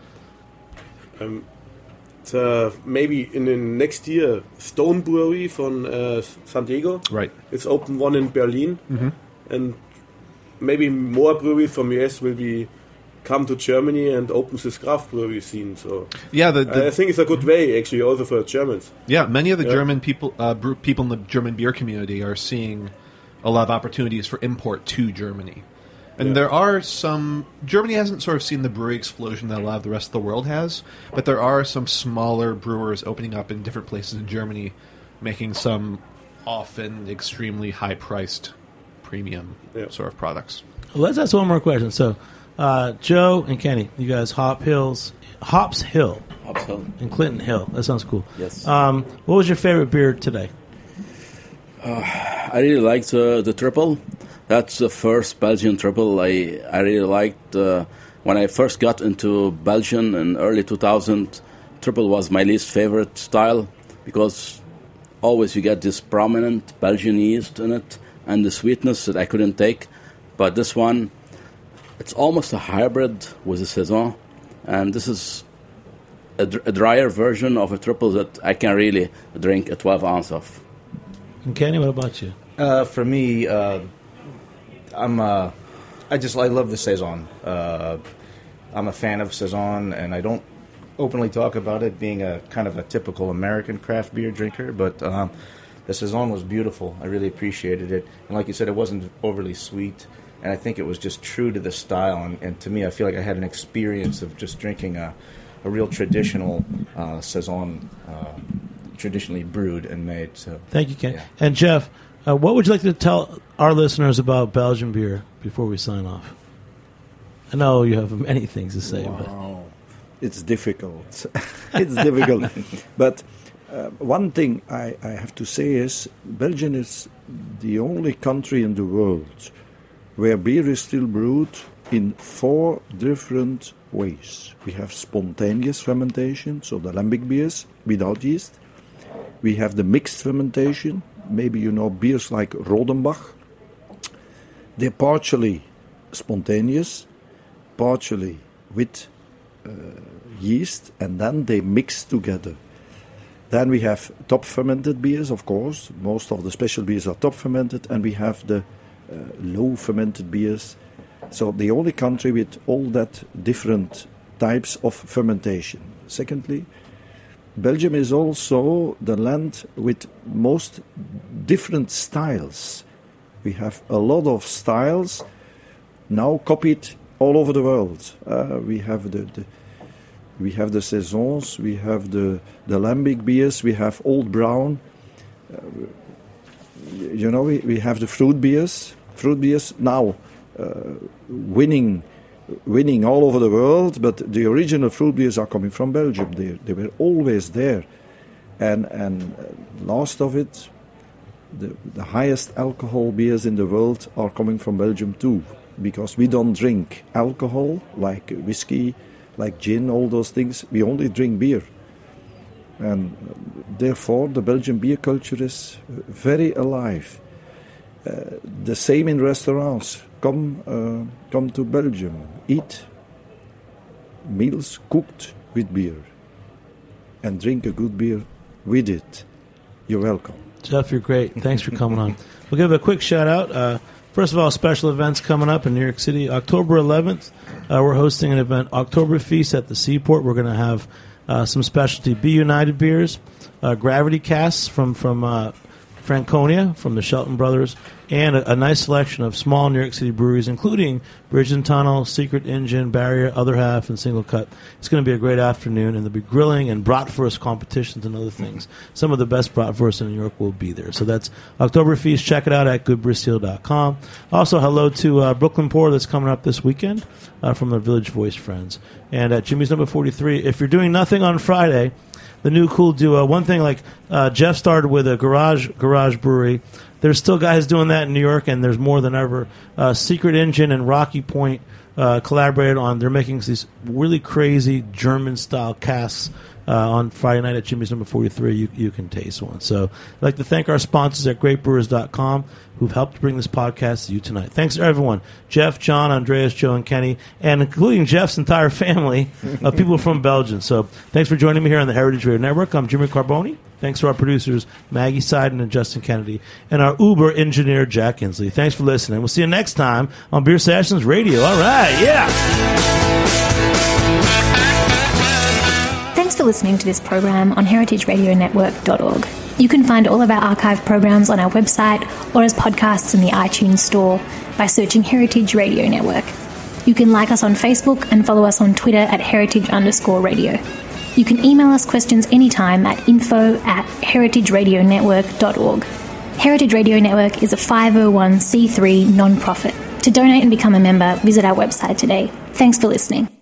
um, the, maybe in the next year Stone Brewery from uh, San Diego. Right. It's open one in Berlin, Mm-hmm. and maybe more breweries from U S will be come to Germany and open this craft brewery scene. So Yeah, the, the I think it's a good way actually also for Germans. Yeah, many of the Yeah. German people, uh, brew, people in the German beer community, are seeing a lot of opportunities for import to Germany, and Yeah. there are some. Germany hasn't sort of seen the brewery explosion that a lot of the rest of the world has, but there are some smaller brewers opening up in different places in Germany, making some often extremely high-priced, premium Yeah. sort of products. Well, let's ask one more question. So, uh, Joe and Kenny, you guys, Hop Hills, Hops Hill Hops Hill. in Clinton Hill. That sounds cool. Yes. Um, what was your favorite beer today? I really liked uh, the triple. That's the first Belgian triple I, I really liked. Uh, when I first got into Belgium in early two thousand, triple was my least favorite style because always you get this prominent Belgian yeast in it and the sweetness that I couldn't take. But this one, it's almost a hybrid with a Saison, and this is a, dr- a drier version of a triple that I can really drink a twelve ounce of. And Kenny, what about you? Uh, for me, uh, I'm uh, I just I love the Saison. Uh, I'm a fan of Saison, and I don't openly talk about it being a kind of a typical American craft beer drinker, but um, the Saison was beautiful. I really appreciated it, and like you said, it wasn't overly sweet, and I think it was just true to the style. And, and to me, I feel like I had an experience of just drinking a, a real traditional uh, Saison, uh, traditionally brewed and made. So Thank you, Kenny. Yeah. And Jeff, uh, what would you like to tell our listeners about Belgian beer before we sign off? I know you have many things to say, but Wow. It's difficult. It's difficult. But uh, one thing I, I have to say is Belgium is the only country in the world where beer is still brewed in four different ways. We have spontaneous fermentation, so the lambic beers without yeast. We have the mixed fermentation. Maybe you know beers like Rodenbach. They're partially spontaneous, partially with uh, yeast, and then they mix together. Then we have top fermented beers, of course. Most of the special beers are top fermented, and we have the uh, low fermented beers. So the only country with all that different types of fermentation. Secondly, Belgium is also the land with most different styles. We have a lot of styles now copied all over the world. Uh, we have the, the we have the saisons, we have the the lambic beers, we have old brown. Uh, you know, we, we have the fruit beers. Fruit beers now uh, winning. winning all over the world, but the original fruit beers are coming from Belgium. They, they were always there. And and last of it, the, the highest alcohol beers in the world are coming from Belgium too, because we don't drink alcohol like whiskey, like gin, all those things. We only drink beer. And therefore, the Belgian beer culture is very alive. Uh, the same in restaurants. Come, uh, come to Belgium, eat meals cooked with beer, and drink a good beer with it. You're welcome. Jeff, you're great. Thanks for coming on. We'll give a quick shout out. Uh, first of all, special events coming up in New York City. October eleventh, uh, we're hosting an event, October Feast at the Seaport. We're going to have uh, some specialty Be United beers, uh, Gravity Casks from from. Uh, Franconia from the Shelton Brothers, and a, a nice selection of small New York City breweries, including Bridge and Tunnel, Secret Engine, Barrier, Other Half, and Single Cut. It's going to be a great afternoon, and there'll be grilling and bratwurst competitions and other things. Some of the best bratwurst in New York will be there. So that's Oktoberfest. Check it out at good bristol dot com. Also, hello to uh, Brooklyn Pour that's coming up this weekend uh, from the Village Voice friends. And at Jimmy's Number forty-three, if you're doing nothing on Friday, the new cool duo. One thing, like uh, Jeff started with a garage garage brewery. There's still guys doing that in New York, and there's more than ever. Uh, Secret Engine and Rocky Point uh, collaborated on. They're making these really crazy German style casks uh, on Friday night at Jimmy's Number forty-three. You you can taste one. So I'd like to thank our sponsors at great brewers dot com who've helped bring this podcast to you tonight. Thanks to everyone. Jeff, John, Andreas, Joe, and Kenny, and including Jeff's entire family of people from Belgium. So thanks for joining me here on the Heritage Radio Network. I'm Jimmy Carboni. Thanks to our producers, Maggie Seiden and Justin Kennedy, and our Uber engineer, Jack Inslee. Thanks for listening. We'll see you next time on Beer Sessions Radio. All right, yeah. Thanks for listening to this program on heritage radio network dot org. You can find all of our archive programs on our website or as podcasts in the iTunes Store by searching Heritage Radio Network. You can like us on Facebook and follow us on Twitter at heritage underscore radio. You can email us questions anytime at info at heritage radio network dot org. Heritage Radio Network is a five oh one c three non-profit. To donate and become a member, visit our website today. Thanks for listening.